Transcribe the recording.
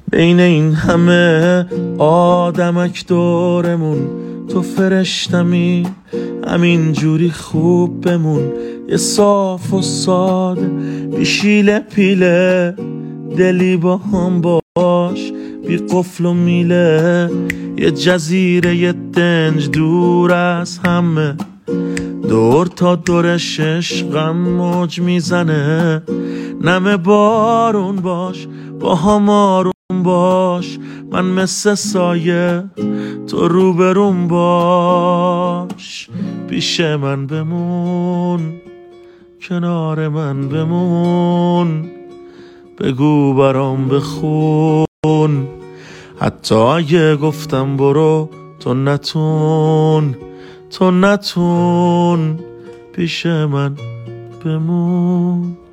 بین این همه آدمک دورمون تو فرشتمی، همین جوری خوب بمون، یه صاف و ساده بی شیله پیله، دلی با هم باش بی قفل و میله، یه جزیره یه دنج دور از همه، دور تا دورش عشقم موج میزنه، نم بارون باش با هم آروم باش، من مثل سایه تو روبروم باش، پیش من بمون کنار من بمون، بگو برام بخون، حتی اگه گفتم برو تو نتون پیش من بمون.